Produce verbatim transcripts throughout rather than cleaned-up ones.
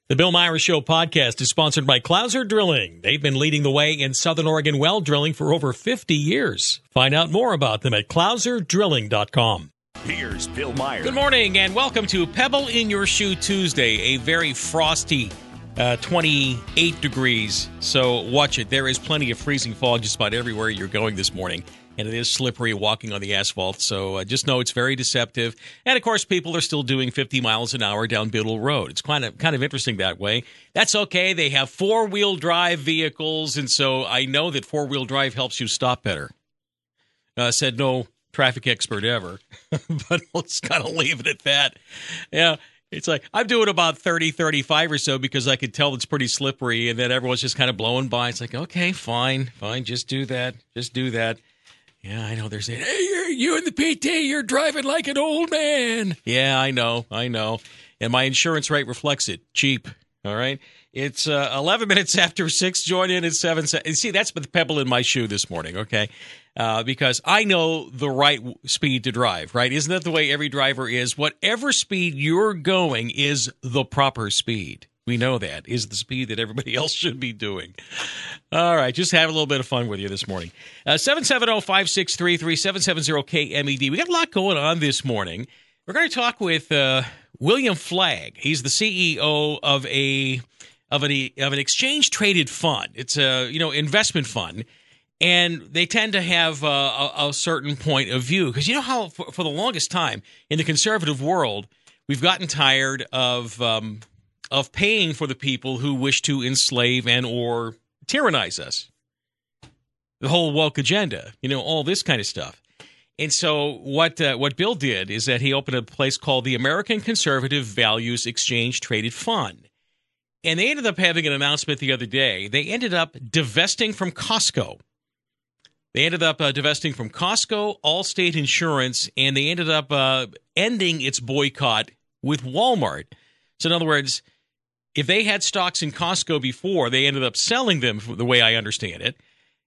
The Bill Myers Show podcast is sponsored by Clouser Drilling. They've been leading the way in Southern Oregon well drilling for over fifty years. Find out more about them at clouser drilling dot com. Here's Bill Myers. Good morning and welcome to Pebble in Your Shoe Tuesday, a very frosty uh, twenty-eight degrees. So watch it. There is plenty of freezing fog just about everywhere you're going this morning. And it is slippery walking on the asphalt, so uh, just know it's very deceptive. And, of course, people are still doing fifty miles an hour down Biddle Road. It's kind of kind of interesting that way. That's okay. They have four-wheel drive vehicles, and so I know that four-wheel drive helps you stop better. Uh, said no traffic expert ever, but let's kind of leave it at that. Yeah, it's like I'm doing about thirty, thirty-five or so because I could tell it's pretty slippery, and then everyone's just kind of blowing by. It's like, okay, fine, fine, just do that, just do that. Yeah, I know they're saying, hey, you're, you and the P T, you're driving like an old man. Yeah, I know, I know. And my insurance rate reflects it. Cheap, all right? It's uh, eleven minutes after six. Join in at seven. See, that's the pebble in my shoe this morning, okay? Uh, because I know the right speed to drive, right? Isn't that the way every driver is? Whatever speed you're going is the proper speed. We know that is the speed that everybody else should be doing. All right, just have a little bit of fun with you this morning. Uh, seven seven zero, five six three three, seven seven zero K M E D. We got a lot going on this morning. We're going to talk with uh, William Flagg. He's the C E O of a of an of an exchange traded fund. It's a you know investment fund, and they tend to have uh, a, a certain point of view because you know how for, for the longest time in the conservative world we've gotten tired of. Um, of paying for the people who wish to enslave and or tyrannize us. The whole woke agenda, you know, all this kind of stuff. And so what uh, what Bill did is that he opened a place called the American Conservative Values Exchange Traded Fund. And they ended up having an announcement the other day. They ended up divesting from Costco. They ended up uh, divesting from Costco, Allstate Insurance, and they ended up uh, ending its boycott with Walmart. So in other words, if they had stocks in Costco before, they ended up selling them, the way I understand it.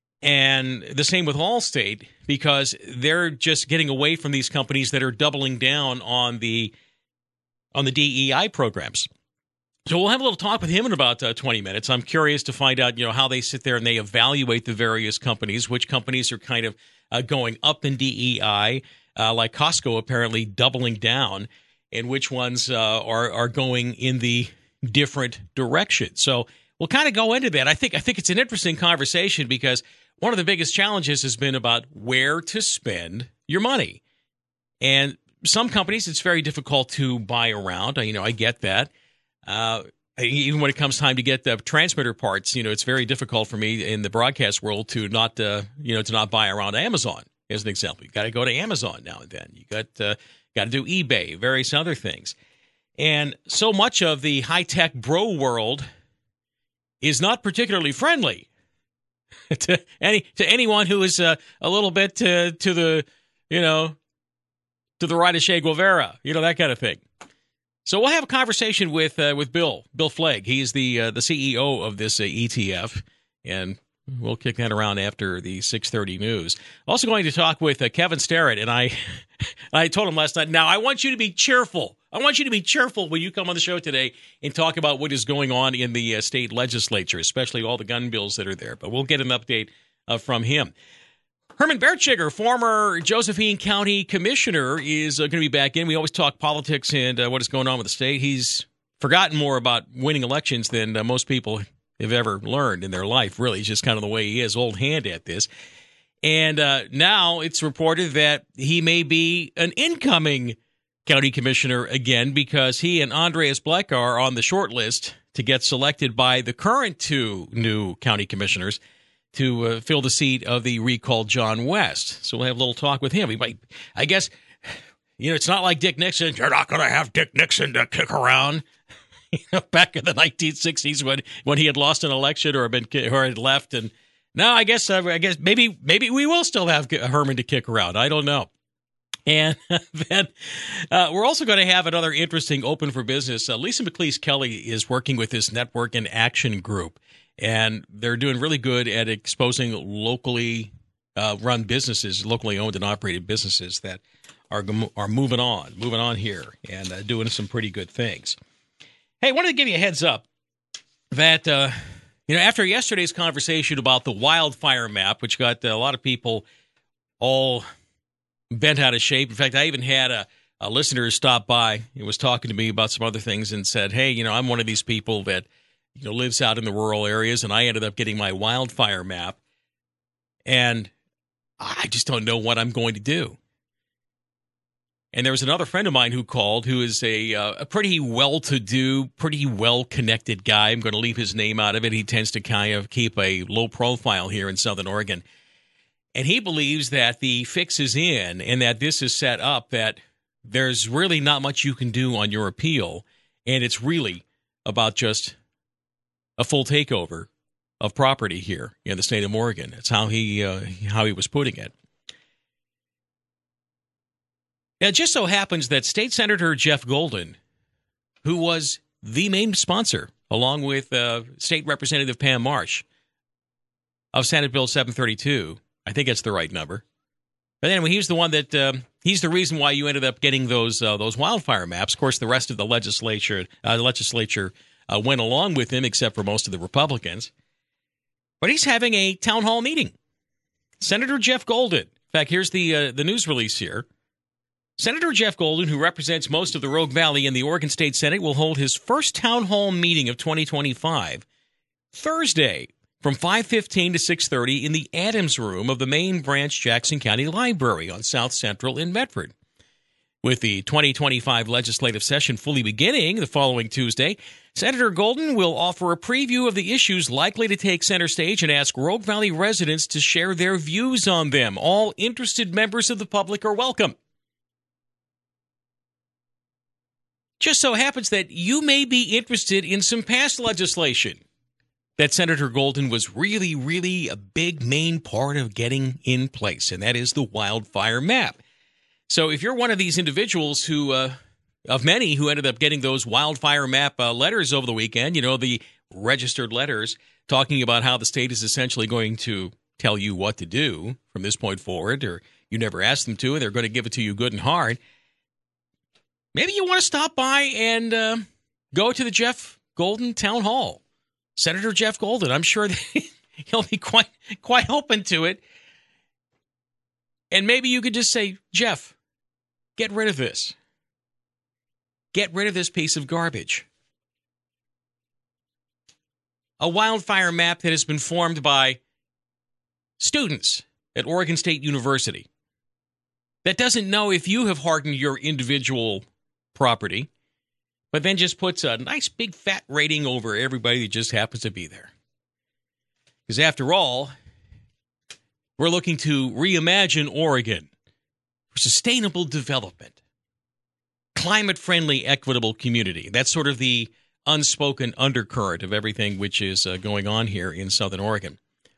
And the same with Allstate, because they're just getting away from these companies that are doubling down on the on the D E I programs. So we'll have a little talk with him in about uh, twenty minutes. I'm curious to find out, you know, how they sit there and they evaluate the various companies, which companies are kind of uh, going up in D E I, uh, like Costco apparently doubling down, and which ones uh, are are going in the different direction. So we'll kind of go into that. I think I think it's an interesting conversation because one of the biggest challenges has been about where to spend your money. And some companies, it's very difficult to buy around. You know, I get that. Uh, even when it comes time to get the transmitter parts, you know, it's very difficult for me in the broadcast world to not, uh, you know, to not buy around Amazon, as an example. You got to go to Amazon now and then. You got uh, got to do eBay, various other things. And so much of the high-tech bro world is not particularly friendly to any to anyone who is uh, a little bit to, to the, you know, to the right of Che Guevara, you know, that kind of thing. So we'll have a conversation with uh, with Bill, Bill Flagg. He's the uh, the C E O of this uh, E T F, and we'll kick that around after the six thirty news. Also going to talk with uh, Kevin Starrett, and I I told him last night, now I want you to be cheerful. I want you to be cheerful when you come on the show today and talk about what is going on in the uh, state legislature, especially all the gun bills that are there. But we'll get an update uh, from him. Herman Bertschiger, former Josephine County Commissioner, is uh, going to be back in. We always talk politics and uh, what is going on with the state. He's forgotten more about winning elections than uh, most people have ever learned in their life, really. It's just kind of the way he is, old hand at this. And uh, now it's reported that he may be an incoming county commissioner again because he and Andreas Bleck are on the short list to get selected by the current two new county commissioners to uh, fill the seat of the recalled John West. So we'll have a little talk with him. He might, I guess, you know, it's not like Dick Nixon. You're not going to have Dick Nixon to kick around. You know, back in the nineteen sixties when, when he had lost an election or been or had left, and now I guess uh, I guess maybe maybe we will still have Herman to kick around. I don't know. And then uh, we're also going to have another interesting Open for Business. Uh, Lisa McLeese Kelly is working with this Network in Action group, and they're doing really good at exposing locally uh, run businesses, locally owned and operated businesses that are are moving on, moving on here and uh, doing some pretty good things. Hey, I wanted to give you a heads up. that, uh, you know, after yesterday's conversation about the wildfire map, which got uh, a lot of people all bent out of shape. In fact, I even had a, a listener stop by and was talking to me about some other things and said, hey, you know, I'm one of these people that, you know, lives out in the rural areas, and I ended up getting my wildfire map, and I just don't know what I'm going to do. And there was another friend of mine who called who is a, uh, a pretty well-to-do, pretty well-connected guy. I'm going to leave his name out of it. He tends to kind of keep a low profile here in Southern Oregon. And he believes that the fix is in and that this is set up, that there's really not much you can do on your appeal, and it's really about just a full takeover of property here in the state of Oregon. That's how he, uh, how he was putting it. It just so happens that State Senator Jeff Golden, who was the main sponsor, along with uh, State Representative Pam Marsh, of Senate Bill seven thirty-two, I think that's the right number. But anyway, he's the one that uh, he's the reason why you ended up getting those uh, those wildfire maps. Of course, the rest of the legislature uh, the legislature uh, went along with him, except for most of the Republicans. But he's having a town hall meeting. Senator Jeff Golden. In fact, here's the uh, the news release here. Senator Jeff Golden, who represents most of the Rogue Valley in the Oregon State Senate, will hold his first town hall meeting of twenty twenty-five Thursday from five fifteen to six thirty in the Adams Room of the main branch Jackson County Library on South Central in Medford. With the twenty twenty-five legislative session fully beginning the following Tuesday, Senator Golden will offer a preview of the issues likely to take center stage and ask Rogue Valley residents to share their views on them. All interested members of the public are welcome. Just so happens that you may be interested in some past legislation that Senator Golden was really, really a big main part of getting in place, and that is the wildfire map. So if you're one of these individuals who, uh, of many who ended up getting those wildfire map uh, letters over the weekend, you know, the registered letters talking about how the state is essentially going to tell you what to do from this point forward, or you never asked them to, and they're going to give it to you good and hard. Maybe you want to stop by and uh, go to the Jeff Golden Town Hall. Senator Jeff Golden, I'm sure that he'll be quite quite open to it. And maybe you could just say, Jeff, get rid of this. Get rid of this piece of garbage. A wildfire map that has been formed by students at Oregon State University that doesn't know if you have hardened your individual property, but then just puts a nice big fat rating over everybody that just happens to be there. Because after all, we're looking to reimagine Oregon for sustainable development, climate-friendly, equitable community. That's sort of the unspoken undercurrent of everything which is uh, going on here in Southern Oregon.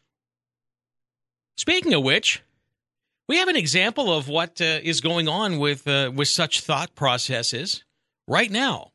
Speaking of which, we have an example of what uh, is going on with uh, with such thought processes right now.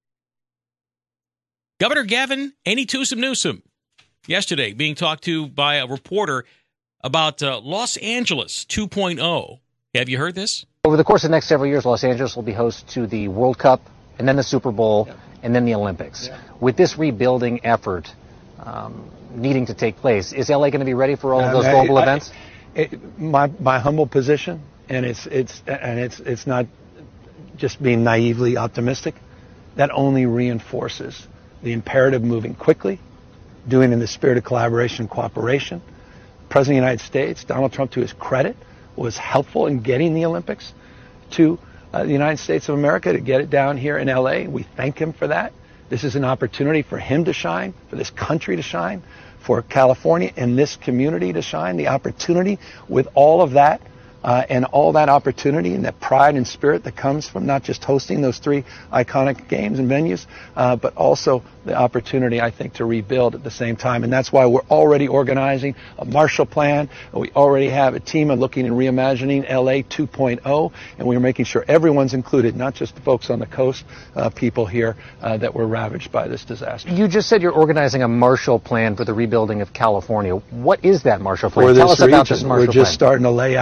Governor Gavin Ainy Newsom Newsom yesterday being talked to by a reporter about uh, Los Angeles two point oh. Have you heard this? Over the course of the next several years, Los Angeles will be host to the World Cup and then the Super Bowl yeah. and then the Olympics. Yeah. With this rebuilding effort um, needing to take place, is L A going to be ready for all of those global I, I, events? It, my my humble position, and it's it's and it's it's not just being naively optimistic, that only reinforces the imperative moving quickly, doing it in the spirit of collaboration and cooperation. The President of the United States, Donald Trump, to his credit, was helpful in getting the Olympics to uh, the United States of America, to get it down here in L A. We thank him for that. This is an opportunity for him to shine, for this country to shine, for California and this community to shine. The opportunity with all of that uh, and all that opportunity and that pride and spirit that comes from not just hosting those three iconic games and venues, uh, but also the opportunity, I think, to rebuild at the same time. And that's why we're already organizing a Marshall Plan. We already have a team of looking and reimagining L A two point oh, and we're making sure everyone's included, not just the folks on the coast, uh, people here uh, that were ravaged by this disaster. You just said you're organizing a Marshall Plan for the rebuilding of California. What is that Marshall Plan? Tell us about this Marshall Plan. We're just starting to lay out. I mean, we're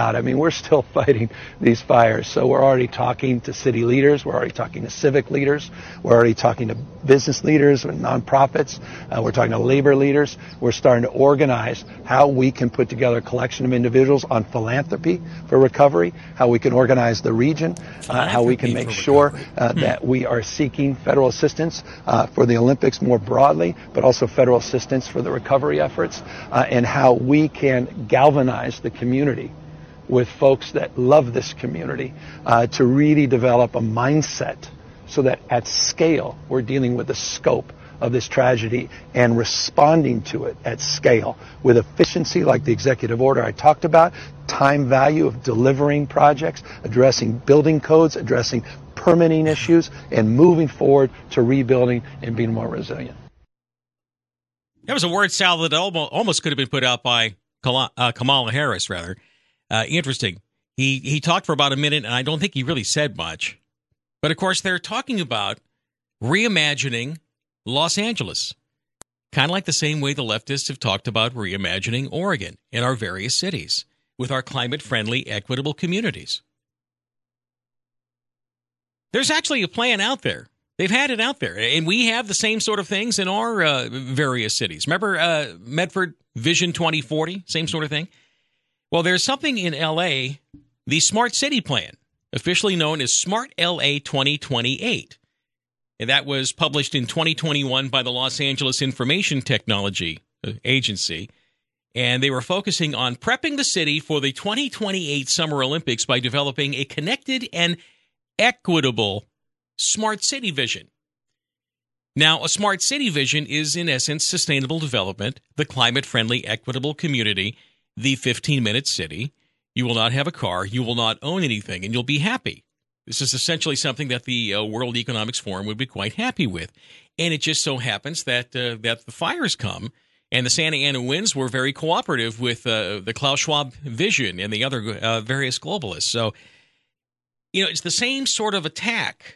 still fighting these fires. So we're already talking to city leaders. We're already talking to civic leaders. We're already talking to business leaders and nonprofits. Uh, we're talking to labor leaders. We're starting to organize how we can put together a collection of individuals on philanthropy for recovery, how we can organize the region, uh, how we can make sure uh, that we are seeking federal assistance uh, for the Olympics more broadly, but also federal assistance for the recovery efforts, uh, and how we can galvanize the community with folks that love this community uh, to really develop a mindset so that at scale we're dealing with the scope of this tragedy and responding to it at scale with efficiency like the executive order I talked about, time value of delivering projects, addressing building codes, addressing permitting issues, and moving forward to rebuilding and being more resilient. That was a word salad that almost could have been put out by Kamala Harris, rather. Uh, interesting. He he talked for about a minute, and I don't think he really said much. But, of course, they're talking about reimagining Los Angeles, kind of like the same way the leftists have talked about reimagining Oregon and our various cities with our climate-friendly, equitable communities. There's actually a plan out there. They've had it out there, and we have the same sort of things in our uh, various cities. Remember uh, Medford Vision twenty forty, same sort of thing? Well, there's something in L A, the Smart City Plan, officially known as Smart L A twenty twenty-eight. And that was published in twenty twenty-one by the Los Angeles Information Technology Agency. And they were focusing on prepping the city for the twenty twenty-eight Summer Olympics by developing a connected and equitable smart city vision. Now, a smart city vision is, in essence, sustainable development, the climate-friendly, equitable community, the fifteen-minute city. You will not have a car, you will not own anything, and you'll be happy. This is essentially something that the uh, World Economics Forum would be quite happy with. And it just so happens that uh, that the fires come, and the Santa Ana winds were very cooperative with uh, the Klaus Schwab vision and the other uh, various globalists. So, you know, it's the same sort of attack.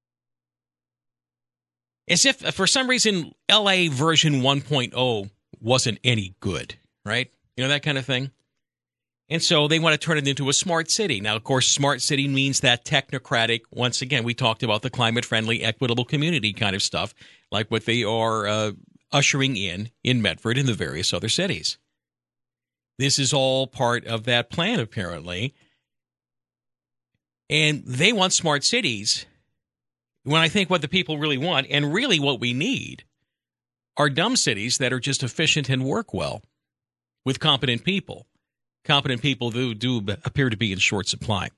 As if, for some reason, L A version one point oh wasn't any good, right? You know, that kind of thing. And so they want to turn it into a smart city. Now, of course, smart city means that technocratic, once again, we talked about the climate-friendly, equitable community kind of stuff, like what they are uh, ushering in in Medford and the various other cities. This is all part of that plan, apparently. And they want smart cities. When I think what the people really want, and really what we need, are dumb cities that are just efficient and work well with competent people. Competent people do, do appear to be in short supply.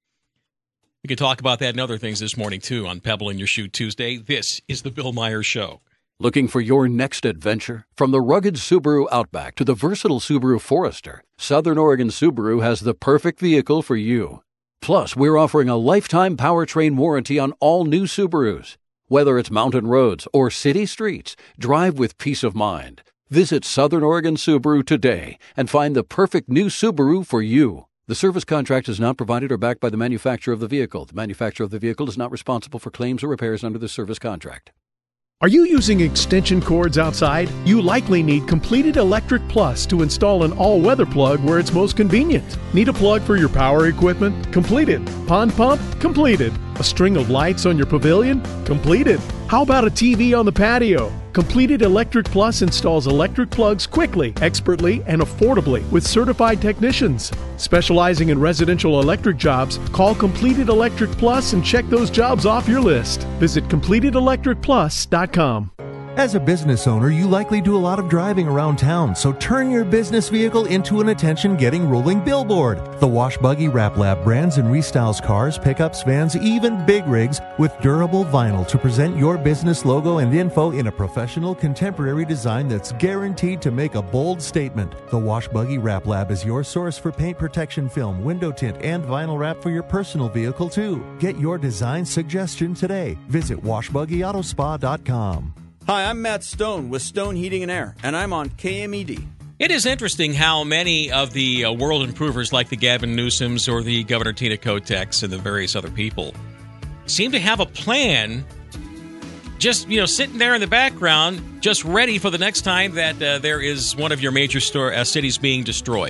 We can talk about that and other things this morning, too, on Pebble in Your Shoe Tuesday. This is the Bill Myers Show. Looking for your next adventure? From the rugged Subaru Outback to the versatile Subaru Forester, Southern Oregon Subaru has the perfect vehicle for you. Plus, we're offering a lifetime powertrain warranty on all new Subarus. Whether it's mountain roads or city streets, drive with peace of mind. Visit Southern Oregon Subaru today and find the perfect new Subaru for you. The service contract is not provided or backed by the manufacturer of the vehicle. The manufacturer of the vehicle is not responsible for claims or repairs under the service contract. Are you using extension cords outside? You likely need Completed Electric Plus to install an all-weather plug where it's most convenient. Need a plug for your power equipment? Completed. Pond pump? Completed. A string of lights on your pavilion? Completed. How about a T V on the patio? Completed Electric Plus installs electric plugs quickly, expertly, and affordably with certified technicians. Specializing in residential electric jobs, call Completed Electric Plus and check those jobs off your list. Visit completed electric plus dot com. As a business owner, you likely do a lot of driving around town, so turn your business vehicle into an attention-getting rolling billboard. The Wash Buggy Wrap Lab brands and restyles cars, pickups, vans, even big rigs with durable vinyl to present your business logo and info in a professional, contemporary design that's guaranteed to make a bold statement. The Wash Buggy Wrap Lab is your source for paint protection film, window tint, and vinyl wrap for your personal vehicle, too. Get your design suggestion today. Visit wash buggy auto spa dot com. Hi, I'm Matt Stone with Stone Heating and Air, and I'm on K M E D. It is interesting how many of the uh, world improvers like the Gavin Newsoms or the Governor Tina Kotex and the various other people seem to have a plan just, you know, sitting there in the background, just ready for the next time that uh, there is one of your major store, uh, cities being destroyed.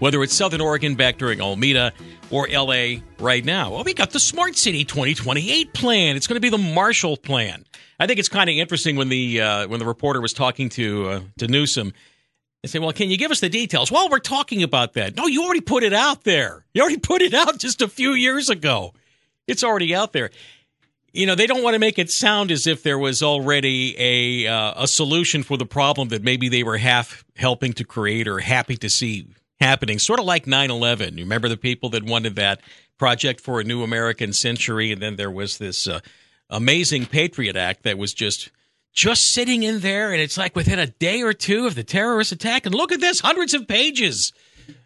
whether it's Southern Oregon back during Alameda or L A right now. Well, we got the Smart City twenty twenty-eight plan. It's going to be the Marshall Plan. I think it's kind of interesting when the uh, when the reporter was talking to uh, to Newsom. They say, well, can you give us the details? Well, we're talking about that. No, you already put it out there. You already put it out just a few years ago. It's already out there. You know, they don't want to make it sound as if there was already a uh, a solution for the problem that maybe they were half helping to create or happy to see happening. Sort of like nine eleven. You remember the people that wanted that project for a new American century, and then there was this uh, amazing Patriot Act that was just... just sitting in there, and it's like within a day or two of the terrorist attack. And look at this, hundreds of pages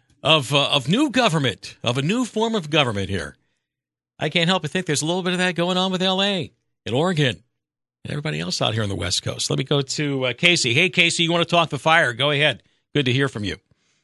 of uh, of new government, of a new form of government here. I can't help but think there's a little bit of that going on with L A and Oregon and everybody else out here on the West Coast. Let me go to uh, Casey. Hey, Casey, you want to talk the fire? Go ahead. Good to hear from you.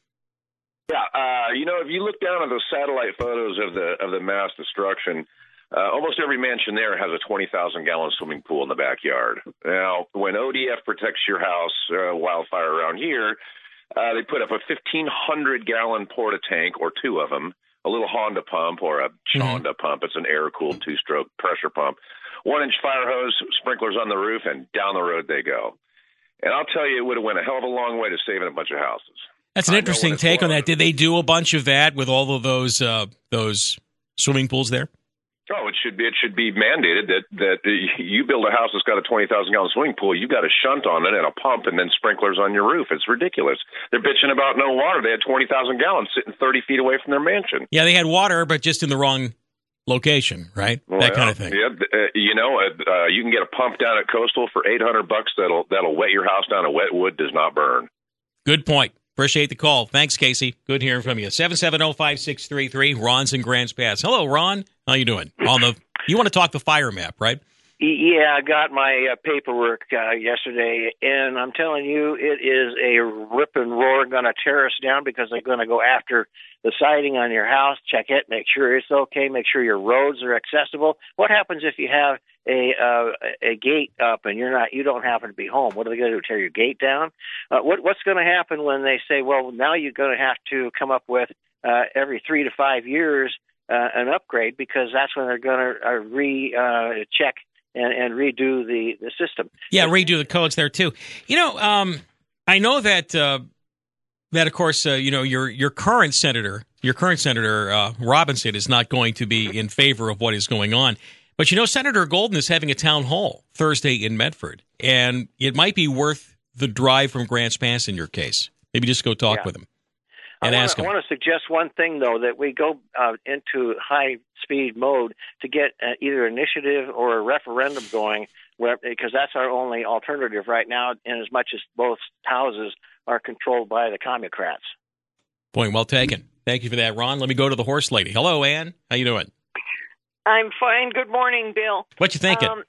Yeah, uh, you know, if you look down at those satellite photos of the of the mass destruction, Uh, almost every mansion there has a twenty thousand gallon swimming pool in the backyard. Now, when O D F protects your house, uh, wildfire around here, uh, they put up a fifteen hundred gallon porta tank, or two of them, a little Honda pump or a Honda mm-hmm. pump. It's an air-cooled two-stroke pressure pump. One-inch fire hose, sprinklers on the roof, and down the road they go. And I'll tell you, it would have went a hell of a long way to saving a bunch of houses. That's an interesting take on that. Did they do a bunch of that with all of those uh, those swimming pools there? Oh, it should be. It should be mandated that that you build a house that's got a twenty thousand gallon swimming pool. You've got a shunt on it and a pump, and then sprinklers on your roof. It's ridiculous. They're bitching about no water. They had twenty thousand gallons sitting thirty feet away from their mansion. Yeah, they had water, but just in the wrong location, right? Well, that kind of thing. Yeah, uh, you know, uh, you can get a pump down at Coastal for eight hundred bucks. That'll that'll wet your house down. A wet wood does not burn. Good point. Appreciate the call. Thanks, Casey. Good hearing from you. seven seven zero, five six three three. Ron's in Grants Pass. Hello, Ron. How you doing? On the you want to talk the fire map, right? Yeah, I got my uh, paperwork uh, yesterday, and I'm telling you, it is a rip and roar going to tear us down because they're going to go after the siding on your house, check it, make sure it's okay, make sure your roads are accessible. What happens if you have a uh, a gate up and you're not, you don't happen to be home? What are they going to do? Tear your gate down? Uh, what what's going to happen when they say, well, now you're going to have to come up with uh, every three to five years uh, an upgrade, because that's when they're going to uh, re uh, check and, and redo the, the system. Yeah, redo the codes there too. You know, um, I know that. Uh, That, of course, uh, you know, your your current senator, your current senator uh, Robinson is not going to be in favor of what is going on. But, you know, Senator Golden is having a town hall Thursday in Medford, and it might be worth the drive from Grants Pass in your case. Maybe just go talk yeah. with him and I wanna, ask him. I want to suggest one thing, though, that we go uh, into high-speed mode to get uh, either initiative or a referendum going, where, because that's our only alternative right now, in as much as both houses are controlled by the Commucrats. Point well taken. Thank you for that, Ron. Let me go to the horse lady. Hello, Ann. How you doing? I'm fine. Good morning, Bill. What you thinking? Um,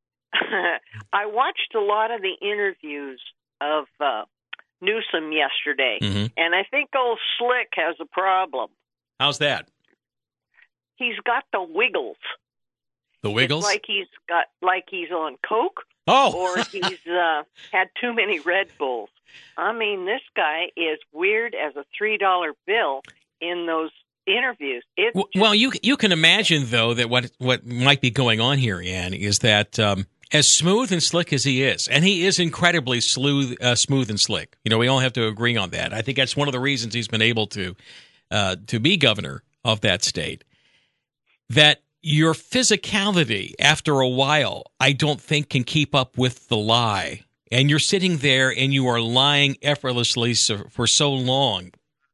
I watched a lot of the interviews of uh, Newsom yesterday, mm-hmm. and I think old Slick has a problem. How's that? He's got the wiggles. The wiggles? It's like he's got like he's on coke, oh. or he's uh, had too many Red Bulls. I mean, this guy is weird as a three dollar bill in those interviews. It's well, well, you you can imagine, though, that what what might be going on here, Ann, is that um, as smooth and slick as he is, and he is incredibly smooth, uh, smooth and slick. You know, we all have to agree on that. I think that's one of the reasons he's been able to uh, to be governor of that state. That your physicality, after a while, I don't think can keep up with the lie. And you're sitting there and you are lying effortlessly so, for so long.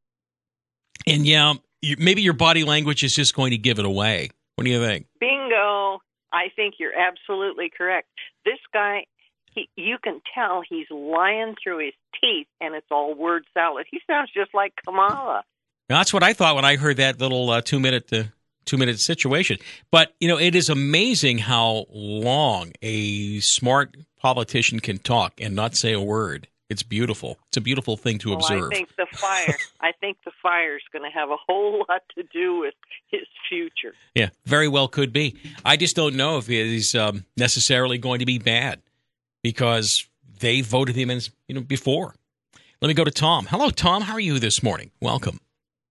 And, yeah, you, maybe your body language is just going to give it away. What do you think? Bingo. I think you're absolutely correct. This guy, he, you can tell he's lying through his teeth, and it's all word salad. He sounds just like Kamala. That's what I thought when I heard that little uh, two-minute uh, two-minute situation. But, you know, it is amazing how long a smart politician can talk and not say a word. It's beautiful. It's a beautiful thing to well, observe. I think the fire. I think the fire is going to have a whole lot to do with his future. Yeah, very well could be. I just don't know if he's um, necessarily going to be bad because they voted him in, you know, before. Let me go to Tom. Hello, Tom. How are you this morning? Welcome.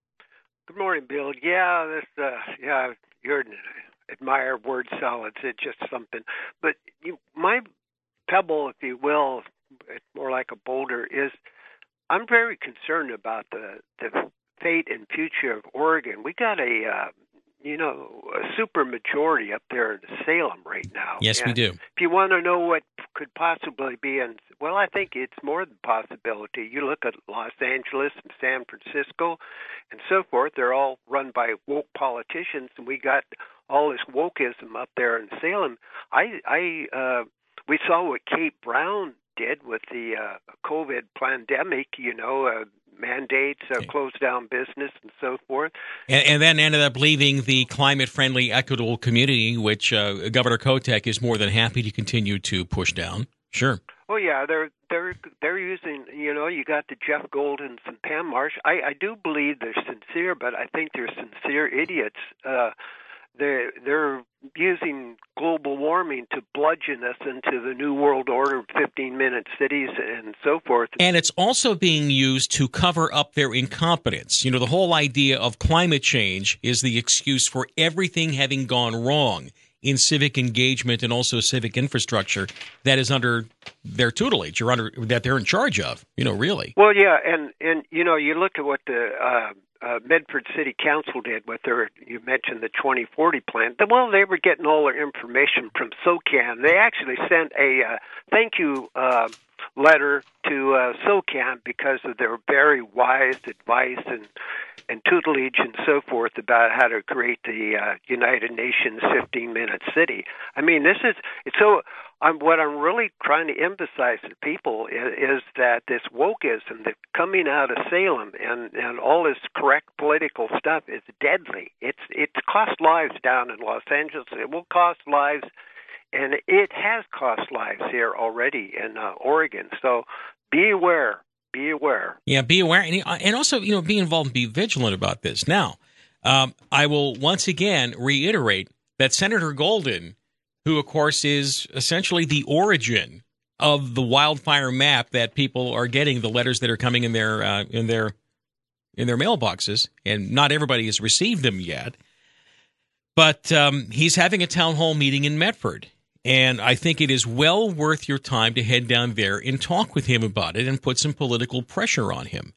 Good morning, Bill. Yeah, this, uh, yeah, you're an admire word salads. It's just something. But you, my pebble, if you will, it's more like a boulder, is I'm very concerned about the, the fate and future of Oregon. We got a, uh, you know, a super majority up there in Salem right now. Yes, and we do. If you want to know what could possibly be in, well, I think it's more than possibility. You look at Los Angeles and San Francisco and so forth. They're all run by woke politicians, and we got all this wokeism up there in Salem. I, I, uh, we saw what Kate Brown did with the uh, COVID pandemic, you know, uh, mandates, uh, okay. close down business and so forth. And, and then ended up leaving the climate-friendly, equitable community, which uh, Governor Kotek is more than happy to continue to push down. Sure. Oh yeah, they're they're they're using. You know, you got the Jeff Goldens and Pam Marsh. I, I do believe they're sincere, but I think they're sincere idiots. Uh, They're, they're using global warming to bludgeon us into the New World Order, fifteen-minute cities and so forth. And it's also being used to cover up their incompetence. You know, the whole idea of climate change is the excuse for everything having gone wrong in civic engagement and also civic infrastructure that is under their tutelage or under that they're in charge of, you know, really. Well, yeah, and, and you know, you look at what the uh, uh, Medford City Council did with their, you mentioned the twenty forty plan. Well, they were getting all their information from SOCAN. They actually sent a uh, thank you uh, letter to uh, SOCAN because of their very wise advice and and tutelage and so forth about how to create the uh, United Nations fifteen-minute city. I mean, this is it's so. I'm, what I'm really trying to emphasize to people is, is that this wokeism that coming out of Salem and, and all this correct political stuff is deadly. It's it's cost lives down in Los Angeles. It will cost lives, and it has cost lives here already in uh, Oregon. So be aware. Be aware. Yeah, be aware, and, and also, you know, be involved and be vigilant about this. Now, um, I will once again reiterate that Senator Golden, who, of course, is essentially the origin of the wildfire map that people are getting, the letters that are coming in their uh, in their in their mailboxes, and not everybody has received them yet. But um, he's having a town hall meeting in Medford. And I think it is well worth your time to head down there and talk with him about it and put some political pressure on him.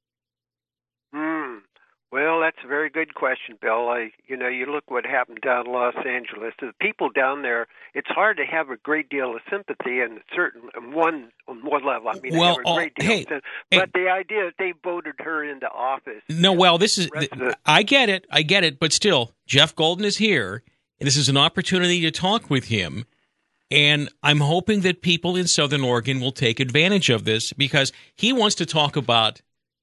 Hmm. Well, that's a very good question, Bill. I, you know, you look what happened down in Los Angeles. The people down there, it's hard to have a great deal of sympathy and certain on one on one level. I mean, well, they have a great oh, deal hey, of sympathy. hey, But the idea that they voted her into office. No, well, this is the, I get it. I get it. But still, Jeff Golden is here. And this is an opportunity to talk with him. And I'm hoping that people in Southern Oregon will take advantage of this because he wants to talk about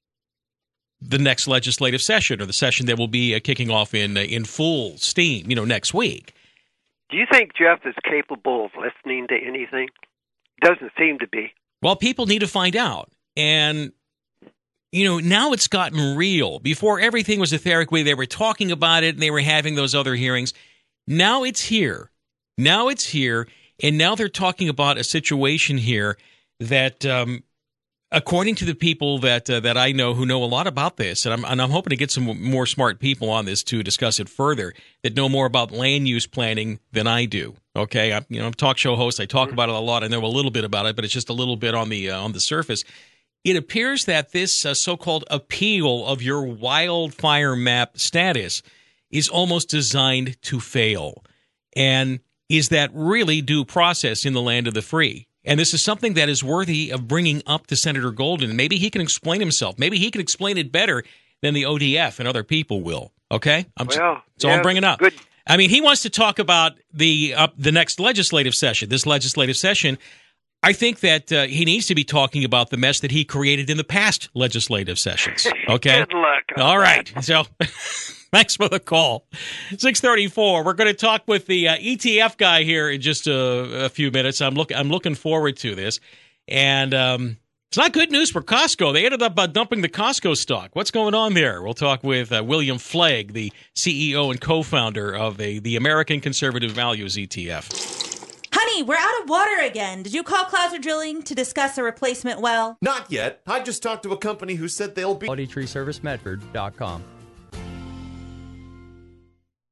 the next legislative session or the session that will be uh, kicking off in uh, in full steam, you know, next week. Do you think Jeff is capable of listening to anything? Doesn't seem to be. Well, people need to find out. And, you know, now it's gotten real. Before, everything was etheric way. They were talking about it and they were having those other hearings. Now it's here. Now it's here. And now they're talking about a situation here that, um, according to the people that uh, that I know who know a lot about this, and I'm, and I'm hoping to get some more smart people on this to discuss it further, that know more about land use planning than I do. Okay, I'm, you know, I'm a talk show host. I talk about it a lot. I know a little bit about it, but it's just a little bit on the uh, on the surface. It appears that this uh, so-called appeal of your wildfire map status is almost designed to fail. And is that really due process in the land of the free? And this is something that is worthy of bringing up to Senator Golden. Maybe he can explain himself. Maybe he can explain it better than the O D F and other people will. Okay? I'm, well, so yeah, I'm bringing up. Good. I mean, he wants to talk about the uh, the next legislative session, this legislative session. I think that uh, he needs to be talking about the mess that he created in the past legislative sessions. Okay? Good luck. All right. So... Thanks for the call. six thirty-four. We're going to talk with the uh, E T F guy here in just a, a few minutes. I'm look. I'm looking forward to this, and um, it's not good news for Costco. They ended up uh, dumping the Costco stock. What's going on there? We'll talk with uh, William Flagg, the C E O and co-founder of a, the American Conservative Values E T F. Honey, we're out of water again. Did you call Clouser Drilling to discuss a replacement well? Not yet. I just talked to a company who said they'll be... quality tree service medford dot com.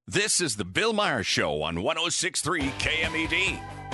This is the Bill Maher Show on one oh six point three K M E D.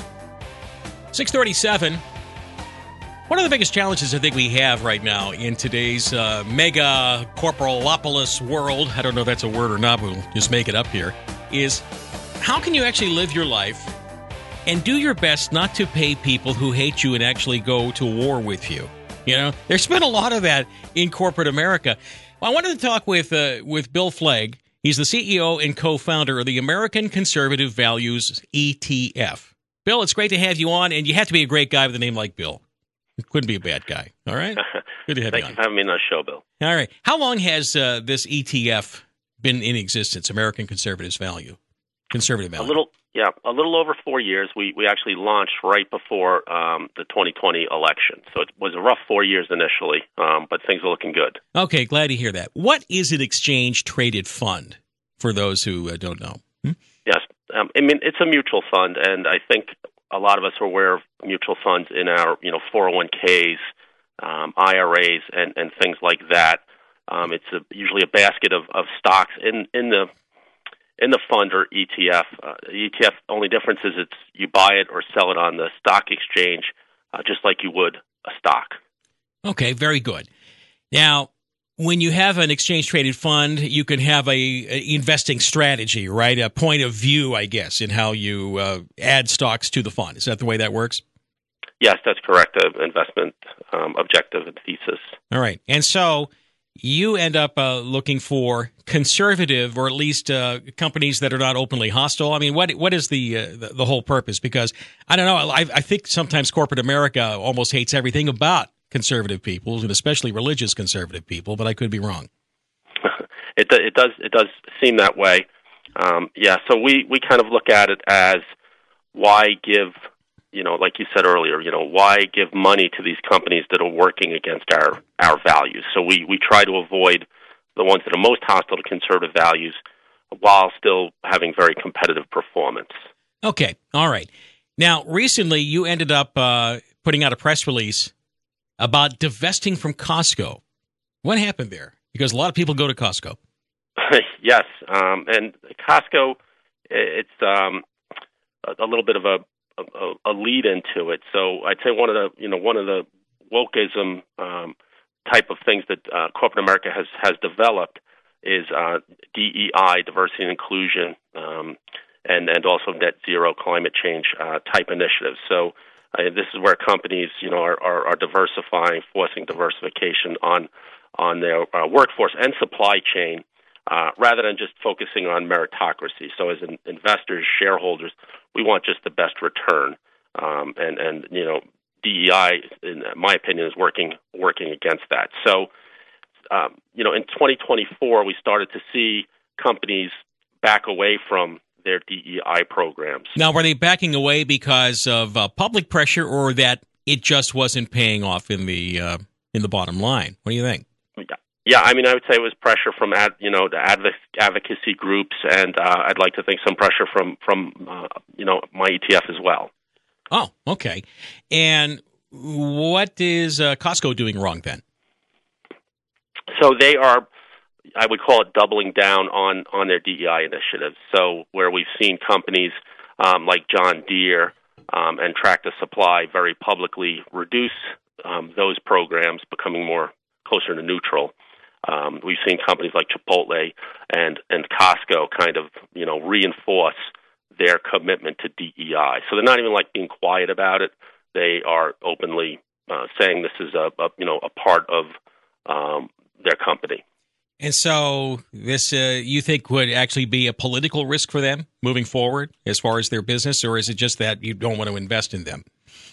six thirty-seven. One of the biggest challenges I think we have right now in today's uh, mega corporalopolis world, I don't know if that's a word or not, we'll just make it up here, is how can you actually live your life and do your best not to pay people who hate you and actually go to war with you? You know, there's been a lot of that in corporate America. Well, I wanted to talk with uh, with Bill Flegg. He's the C E O and co-founder of the American Conservative Values E T F. Bill, it's great to have you on, and you have to be a great guy with a name like Bill. It couldn't be a bad guy. All right? Good to have Thank you on. you for having me on the show, Bill. All right. How long has uh, this E T F been in existence, American Conservatives Value? Conservative Value. A little, yeah, a little over four years. We we actually launched right before um, the twenty twenty election. So it was a rough four years initially, um, but things are looking good. Okay, glad to hear that. What is an exchange-traded fund, for those who uh, don't know? Hmm? Yes. Um, I mean, it's a mutual fund, and I think a lot of us are aware of mutual funds in our, you know, four oh one k's, um, I R As, and, and things like that. Um, it's a, usually a basket of, of stocks in, in the in the fund or E T F. Uh, E T F, only difference is it's you buy it or sell it on the stock exchange, uh, just like you would a stock. Okay, very good. Now, when you have an exchange-traded fund, you can have a, a investing strategy, right? A point of view, I guess, in how you uh, add stocks to the fund. Is that the way that works? Yes, that's correct. Uh, investment um, objective and thesis. All right. And so you end up uh, looking for conservative, or at least uh, companies that are not openly hostile. I mean, what what is the uh, the, the whole purpose? Because, I don't know, I, I think sometimes corporate America almost hates everything about conservative people, and especially religious conservative people, but I could be wrong. it, it does it does seem that way. Um, yeah, so we, we kind of look at it as why give, you know, like you said earlier, you know, why give money to these companies that are working against our, our values? So we, we try to avoid the ones that are most hostile to conservative values while still having very competitive performance. Okay, all right. Now, recently you ended up uh, putting out a press release about divesting from Costco. What happened there? Because a lot of people go to Costco. Yes, um, and Costco, it's um, a, a little bit of a, a, a lead into it. So I'd say one of the, you know, one of the wokeism um, type of things that uh, corporate America has has developed is uh, D E I, diversity and inclusion, um, and and also net zero climate change uh, type initiatives. So Uh, this is where companies, you know, are, are, are diversifying, forcing diversification on on their uh, workforce and supply chain, uh, rather than just focusing on meritocracy. So, as in investors, shareholders, we want just the best return, um, and and you know, D E I, in my opinion, is working working against that. So, um, you know, in twenty twenty-four, we started to see companies back away from their D E I programs. Now, were they backing away because of uh, public pressure, or that it just wasn't paying off in the uh, in the bottom line? What do you think? Yeah, yeah. I mean, I would say it was pressure from ad, you know the adv- advocacy groups, and uh, I'd like to think some pressure from from uh, you know my E T F as well. Oh, okay. And what is uh, Costco doing wrong then? So they are, I would call it doubling down on, on their D E I initiatives. So where we've seen companies um, like John Deere um, and Tractor Supply very publicly reduce um, those programs, becoming more closer to neutral. Um, we've seen companies like Chipotle and, and Costco kind of, you know, reinforce their commitment to D E I. So they're not even like being quiet about it. They are openly uh, saying this is a, a, you know, a part of um, their company. And so this, uh, you think, would actually be a political risk for them moving forward as far as their business, or is it just that you don't want to invest in them?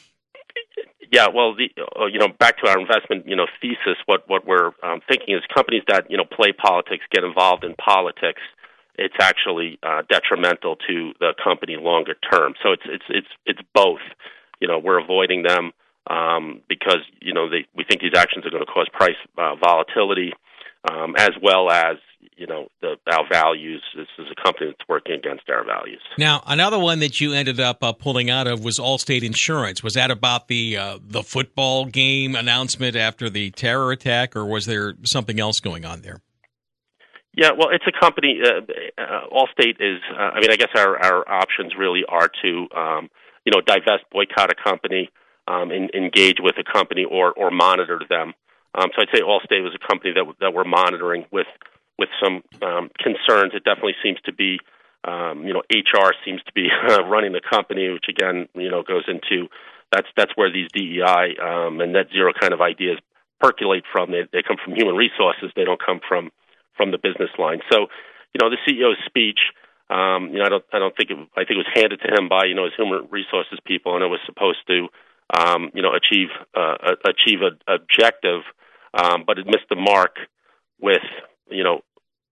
Yeah, well, the, uh, you know, back to our investment, you know, thesis, what, what we're um, thinking is companies that, you know, play politics, get involved in politics, it's actually uh, detrimental to the company longer term. So it's it's it's it's both. You know, we're avoiding them um, because, you know, they, we think these actions are going to cause price uh, volatility. Um, as well as, you know, the, our values. This is a company that's working against our values. Now, another one that you ended up uh, pulling out of was Allstate Insurance. Was that about the uh, the football game announcement after the terror attack, or was there something else going on there? Yeah, well, it's a company. Uh, uh, Allstate is. Uh, I mean, I guess our, our options really are to, um, you know, divest, boycott a company, um, and engage with a company, or or monitor them. Um, so I'd say Allstate was a company that that we're monitoring with with some um, concerns. It definitely seems to be, um, you know, H R seems to be uh, running the company, which again, you know, goes into that's that's where these D E I um, and net zero kind of ideas percolate from. They they come from human resources. They don't come from from the business line. So, you know, the C E O's speech, um, you know, I don't, I don't think it, I think it was handed to him by, you know, his human resources people, and it was supposed to, um, you know, achieve, uh, achieve an objective, um, but it missed the mark with, you know,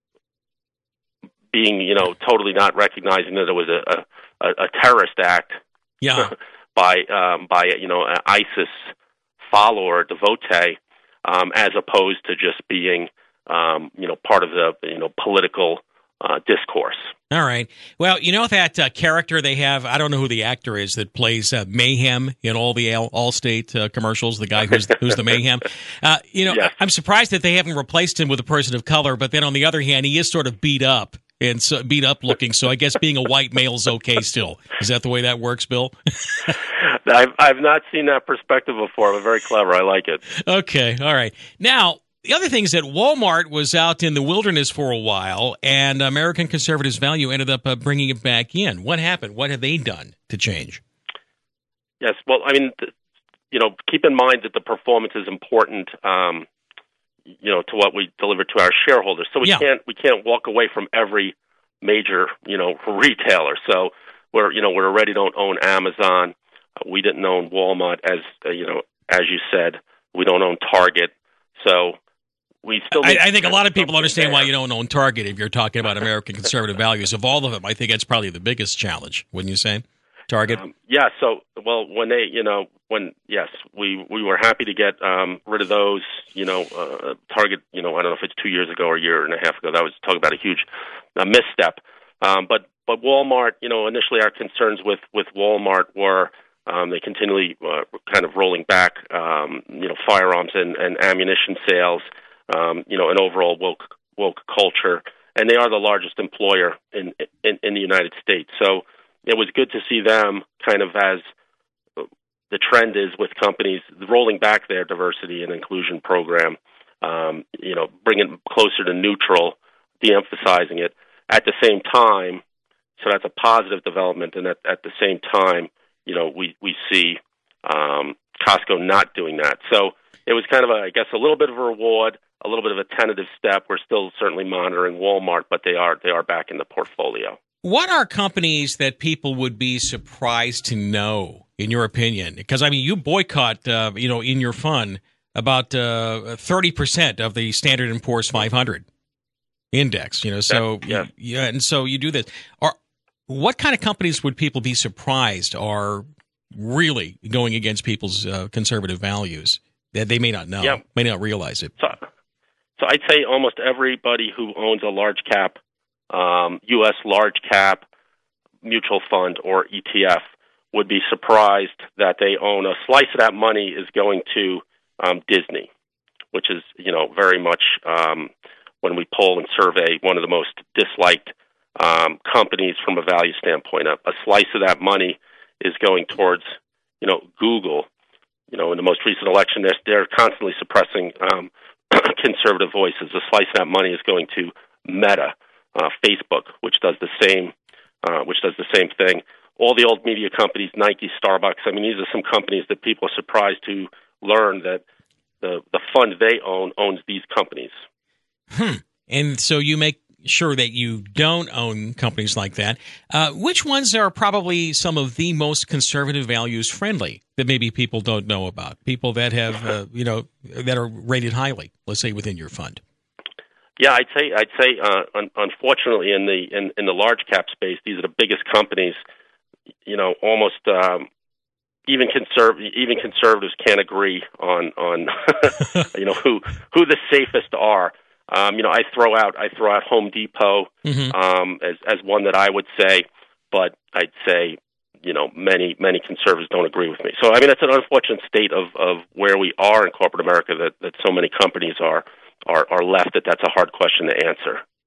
being, you know, totally not recognizing that it was a, a, a terrorist act yeah. by, um, by, you know, an ISIS follower, devotee, um, as opposed to just being, Um, you know, part of the, you know, political uh, discourse. All right. Well, you know that uh, character they have, I don't know who the actor is that plays uh, Mayhem in all the All- Allstate uh, commercials, the guy who's, who's the Mayhem. Uh, you know, yes. I'm surprised that they haven't replaced him with a person of color, but then on the other hand, he is sort of beat up and so, beat up looking, so I guess being a white male is okay still. Is that the way that works, Bill? I've, I've not seen that perspective before, but very clever. I like it. Okay. All right. Now, the other thing is that Walmart was out in the wilderness for a while, and American Conservatives Value ended up uh, bringing it back in. What happened? What have they done to change? Yes, well, I mean, th- you know, keep in mind that the performance is important, um, you know, to what we deliver to our shareholders. So we yeah. can't we can't walk away from every major, you know, retailer. So we're you know we already don't own Amazon. Uh, we didn't own Walmart, as uh, you know, as you said. We don't own Target. So we still I, I think a lot of people understand there. Why you don't own Target if you're talking about American conservative values. Of all of them, I think that's probably the biggest challenge, wouldn't you say? Target? Um, yeah, so, well, when they, you know, when, yes, we, we were happy to get um, rid of those, you know, uh, Target, you know, I don't know if it's two years ago or a year and a half ago. That was talking about a huge uh, misstep. Um, but, but Walmart, you know, initially our concerns with, with Walmart were um, they continually uh, kind of rolling back, um, you know, firearms and, and ammunition sales. Um, you know, an overall woke woke culture, and they are the largest employer in, in in the United States. So it was good to see them kind of as the trend is with companies rolling back their diversity and inclusion program. Um, you know, bringing it closer to neutral, de-emphasizing it at the same time. So that's a positive development, and at, at the same time, you know, we we see um, Costco not doing that. So it was kind of a, I guess, a little bit of a reward. A little bit of a tentative step. We're still certainly monitoring Walmart, but they are they are back in the portfolio. What are companies that people would be surprised to know, in your opinion? Because I mean, you boycott, uh, you know, in your fund about uh, thirty percent of the Standard and Poor's five hundred index. You know, so that, yeah, yeah, and so you do this. Are what kind of companies would people be surprised are really going against people's uh, conservative values that they may not know, yeah. may not realize it? So, So I'd say almost everybody who owns a large cap, um, U S large cap mutual fund or E T F would be surprised that they own a slice of that money is going to um, Disney, which is, you know, very much um, when we poll and survey one of the most disliked um, companies from a value standpoint. A, a slice of that money is going towards, you know, Google. You know, in the most recent election, they're, they're constantly suppressing um, conservative voices. A slice of that money is going to Meta, uh, Facebook, which does the same, uh, which does the same thing. All the old media companies, Nike, Starbucks. I mean, these are some companies that people are surprised to learn that the the fund they own owns these companies. Hmm. And so you make sure that you don't own companies like that. Uh, which ones are probably some of the most conservative values friendly that maybe people don't know about? People that have, uh, you know, that are rated highly, let's say within your fund. Yeah, I'd say I'd say uh, un- unfortunately in the in, in the large cap space, these are the biggest companies. You know, almost um, even conserv- even conservatives can't agree on on you know who who the safest are. Um, you know, I throw out I throw out Home Depot mm-hmm. um, as as one that I would say, but I'd say you know many many conservatives don't agree with me. So I mean, it's an unfortunate state of, of where we are in corporate America that, that so many companies are, are are left. That that's a hard question to answer.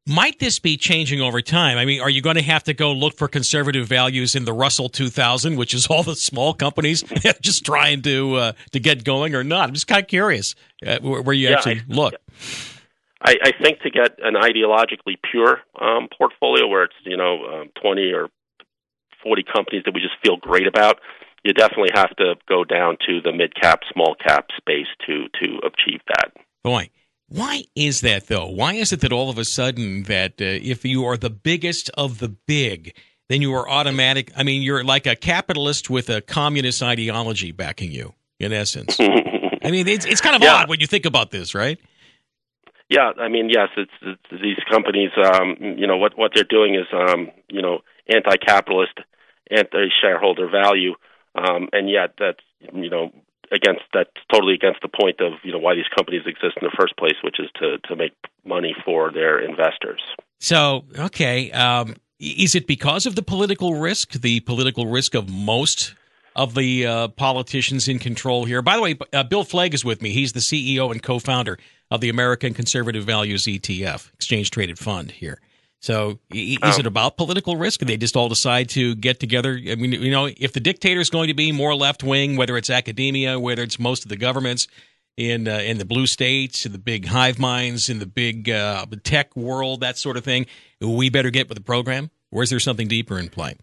Might this be changing over time? I mean, are you going to have to go look for conservative values in the Russell two thousand, which is all the small companies just trying to uh, to get going, or not? I'm just kind of curious uh, where, where you yeah, actually I, look. I, I think to get an ideologically pure um, portfolio where it's, you know, um, twenty or forty companies that we just feel great about, you definitely have to go down to the mid-cap, small-cap space to to achieve that. Boy. Why is that, though? Why is it that all of a sudden that uh, if you are the biggest of the big, then you are automatic? I mean, you're like a capitalist with a communist ideology backing you, in essence. I mean, it's it's kind of yeah. odd when you think about this, right? Yeah, I mean, yes, it's, it's these companies, um, you know, what, what they're doing is, um, you know, anti-capitalist, anti-shareholder value, um, and yet that's, you know, against that's totally against the point of, you know, why these companies exist in the first place, which is to to make money for their investors. So, okay, um, is it because of the political risk, the political risk of most of the uh, politicians in control here? By the way, uh, Bill Flagg is with me. He's the C E O and co-founder of the American Conservative Values E T F, Exchange Traded Fund here. So is um, it about political risk? They just all decide to get together? I mean, you know, if the dictator is going to be more left-wing, whether it's academia, whether it's most of the governments in uh, in the blue states, in the big hive minds, in the big uh, tech world, that sort of thing, we better get with the program? Or is there something deeper in play?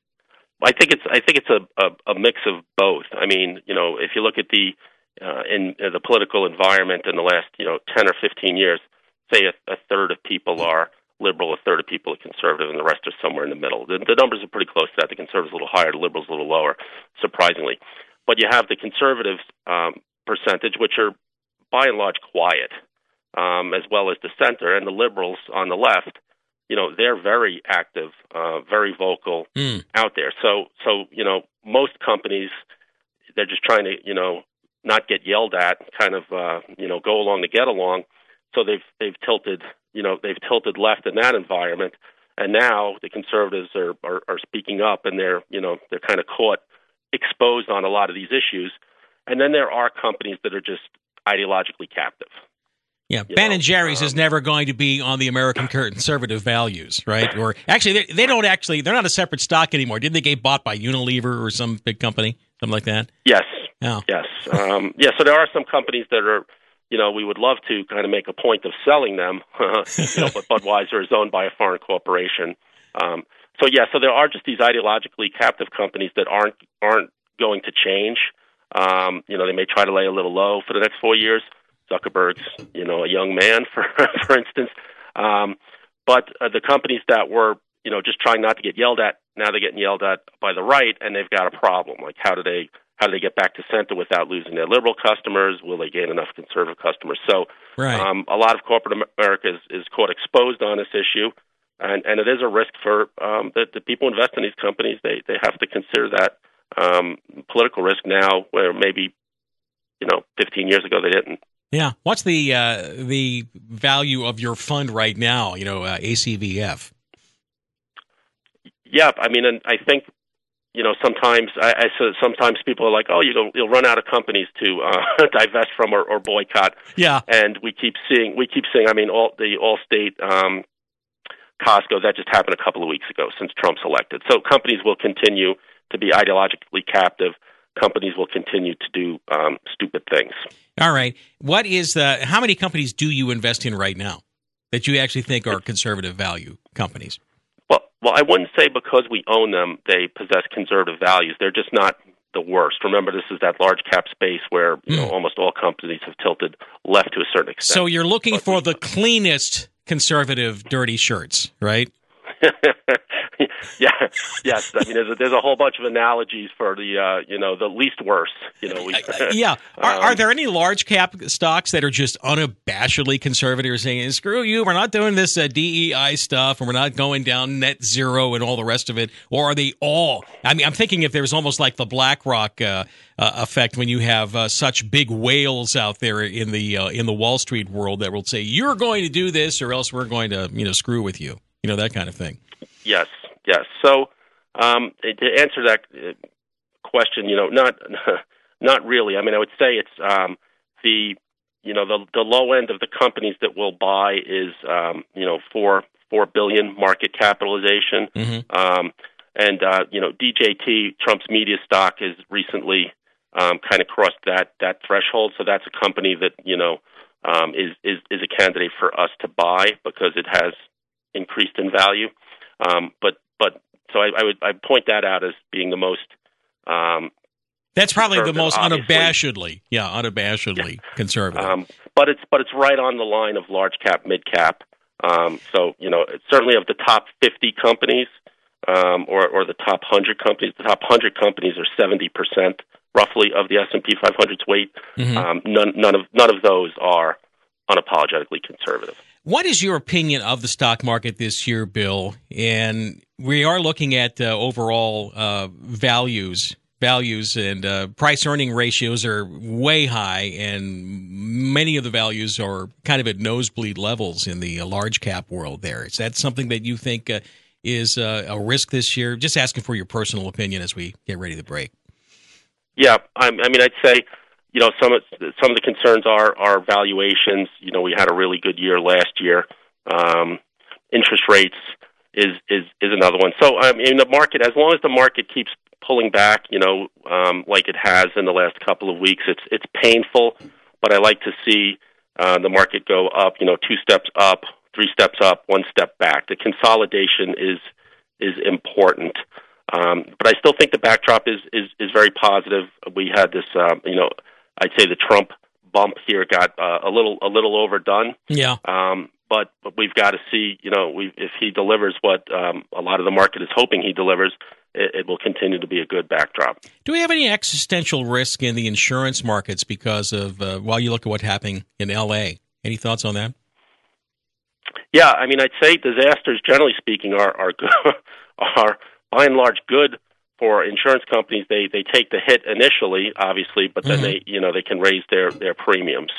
I think it's I think it's a, a, a mix of both. I mean, you know, if you look at the uh, in uh, the political environment in the last, you know, ten or fifteen years, say a, a third of people are liberal, a third of people are conservative, and the rest are somewhere in the middle. The, the numbers are pretty close to that. The conservatives a little higher, the liberals a little lower, surprisingly. But you have the conservative um, percentage, which are by and large quiet, um, as well as the center, and the liberals on the left. You know, they're very active, uh, very vocal mm. out there. So, so you know, most companies, they're just trying to, you know, not get yelled at, kind of, uh, you know, go along to get along. So they've they've tilted, you know, they've tilted left in that environment, and now the conservatives are, are, are speaking up, and they're, you know, they're kind of caught exposed on a lot of these issues. And then there are companies that are just ideologically captive. Yeah, Ben know, and Jerry's um, is never going to be on the American conservative values, right? Or actually, they, they don't actually, they're not a separate stock anymore. Didn't they get bought by Unilever or some big company, something like that? Yes. Oh. Yes. Um, yeah, so there are some companies that are, you know, we would love to kind of make a point of selling them, you know, but Budweiser is owned by a foreign corporation. Um, so, yeah, so there are just these ideologically captive companies that aren't aren't going to change. Um, you know, they may try to lay a little low for the next four years. Zuckerberg's, you know, a young man, for for instance. Um, but uh, the companies that were, you know, just trying not to get yelled at, now they're getting yelled at by the right, and they've got a problem. Like, how do they how do they get back to center without losing their liberal customers? Will they gain enough conservative customers? So right. um, a lot of corporate America is, is caught exposed on this issue, and, and it is a risk for um, the, the people who invest in these companies. They they have to consider that um, political risk now, where maybe, you know, fifteen years ago they didn't. Yeah. What's the uh, the value of your fund right now, you know, uh, A C V F? Yeah, I mean, and I think, you know, sometimes I, I so sometimes people are like, oh, you'll, you'll run out of companies to uh, divest from or, or boycott. Yeah. And we keep seeing, we keep seeing, I mean, all the Allstate, um, Costco, that just happened a couple of weeks ago since Trump's elected. So companies will continue to be ideologically captive. Companies will continue to do um, stupid things. All right. What is the, how many companies do you invest in right now that you actually think are conservative value companies? Well, well, I wouldn't say because we own them, they possess conservative values. They're just not the worst. Remember, this is that large cap space where you mm. know, almost all companies have tilted left to a certain extent. So you're looking but for the cleanest conservative dirty shirts, right? yeah, yes. I mean, there's a, there's a whole bunch of analogies for the uh, you know the least worst. You know, we, yeah. Are, um, are there any large cap stocks that are just unabashedly conservative, saying "Screw you, we're not doing this uh, D E I stuff, and we're not going down net zero and all the rest of it"? Or are they all? I mean, I'm thinking if there's almost like the BlackRock uh, uh, effect when you have uh, such big whales out there in the uh, in the Wall Street world that will say you're going to do this, or else we're going to you know screw with you. You know, that kind of thing. Yes, yes. So um, to answer that question, you know, not not really. I mean, I would say it's um, the you know, the the low end of the companies that we'll buy is, um, you know, four four billion market capitalization. Mm-hmm. Um, and uh, you know, D J T, Trump's media stock, has recently um, kind of crossed that that threshold. So that's a company that you know um, is is is a candidate for us to buy because it has increased in value. Um, but but so I, I would I point that out as being the most. Um, That's probably the most obviously. unabashedly, yeah, unabashedly yeah. conservative. Um, but it's but it's right on the line of large cap, mid cap. Um, so you know, it's certainly of the top fifty companies um, or or the top one hundred companies. The top one hundred companies are seventy percent roughly of the S and P five hundred's weight. Mm-hmm. Um, none none of none of those are unapologetically conservative. What is your opinion of the stock market this year, Bill? And we are looking at uh, overall uh, values. Values and uh, price-earning ratios are way high, and many of the values are kind of at nosebleed levels in the uh, large-cap world there. Is that something that you think uh, is uh, a risk this year? Just asking for your personal opinion as we get ready to break. Yeah, I, I mean, I'd say, you know, some of, some of the concerns are, are valuations. You know, we had a really good year last year. Um, interest rates is, is, is another one. So, I mean, the market, as long as the market keeps pulling back, you know, um, like it has in the last couple of weeks. It's it's painful, but I like to see uh, the market go up, you know, two steps up, three steps up, one step back. The consolidation is is important, um, but I still think the backdrop is is, is very positive. We had this, uh, you know, I'd say the Trump bump here got uh, a little a little overdone. Yeah. Um, but, but we've got to see, you know, we, if he delivers what um, a lot of the market is hoping he delivers, it, it will continue to be a good backdrop. Do we have any existential risk in the insurance markets because of, uh, while you look at what's happening in L A? Any thoughts on that? Yeah, I mean, I'd say disasters, generally speaking, are are good, are by and large good for insurance companies. They they take the hit initially, obviously, but then mm-hmm. they you know they can raise their, their premiums.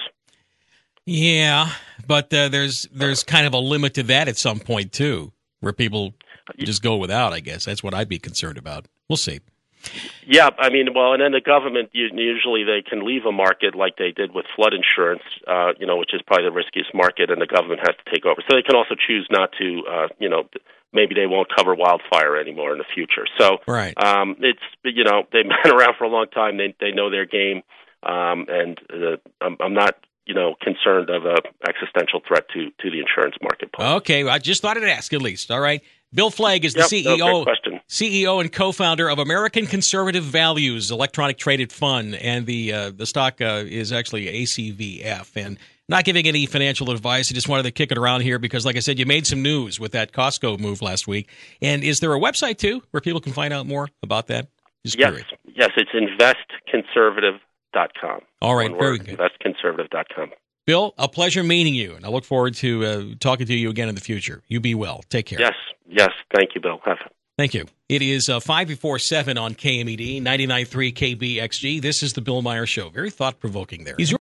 Yeah, but uh, there's there's kind of a limit to that at some point too, where people just go without. I guess that's what I'd be concerned about. We'll see. Yeah, I mean, well, and then the government usually they can leave a market like they did with flood insurance, uh, you know, which is probably the riskiest market, and the government has to take over. So they can also choose not to, uh, you know, maybe they won't cover wildfire anymore in the future. So right. um, it's you know they've been around for a long time. They they know their game, um, and uh, I'm, I'm not. you know, concerned of a existential threat to, to the insurance marketplace. Okay, I just thought I'd ask at least. All right. Bill Flagg is the yep, C E O, no, great question. C E O and co-founder of American Conservative Values, electronic traded fund, and the uh, the stock uh, is actually A C V F. And not giving any financial advice, I just wanted to kick it around here because, like I said, you made some news with that Costco move last week. And is there a website, too, where people can find out more about that? Just yes, curious. yes, it's invest conservative dot com. All right, One very word, good. invest conservative dot com. Bill, a pleasure meeting you, and I look forward to uh, talking to you again in the future. You be well. Take care. Yes, yes. Thank you, Bill. Have fun. Thank you. It is uh, five before seven on K M E D, ninety-nine point three K B X G. This is the Bill Meyer Show. Very thought-provoking there. He's